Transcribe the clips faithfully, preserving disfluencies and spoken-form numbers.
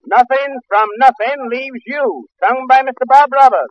Nothing from Nothing Leaves You, sung by Mister Bob Roberts.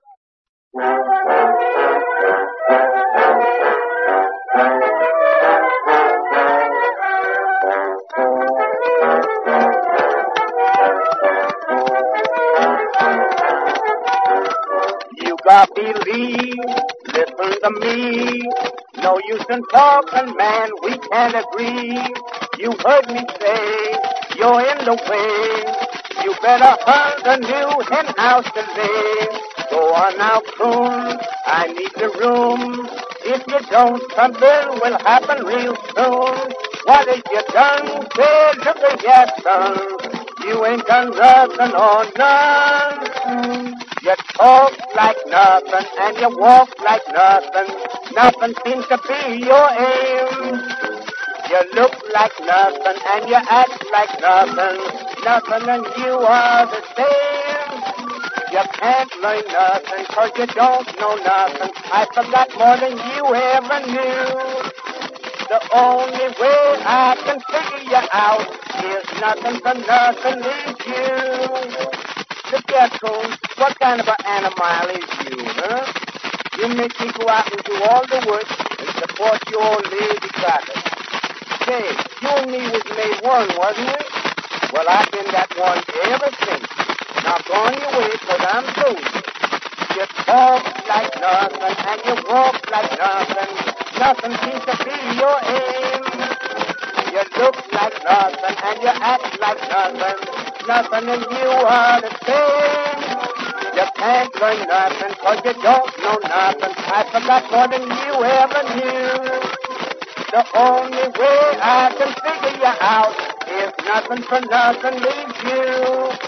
You got believe, listen to me. No use in talking, man, we can't agree. You heard me say, you're in the way. You better hunt a new hen house to live. Go on now, coon, I need the room. If you don't, something will happen real soon. What have you done? Say, look at your son. You ain't done nothing or none. You talk like nothing and you walk like nothing. Nothing seems to be your aim. You look like nothing and you act like nothing. Nothing and you are the same. You can't learn nothing cause you don't know nothing. I forgot more than you ever knew. The only way I can figure you out is nothing for nothing leaves you. Look here, coon, what kind of an animal is you, huh? You make me go out and do all the work and support your old lazy crackers. Say, you and me was made one, wasn't we? Well, I've been that one ever since. Now go on your way, cause I'm through. You talk like nothing and you walk like nothing. Nothing seems to be your aim. You look like nothing and you act like nothing. Nothing and you are the same. You can't learn nothing cause you don't know nothing. I forgot more than you ever knew. The only way I can figure you out is nothing for nothing leaves you.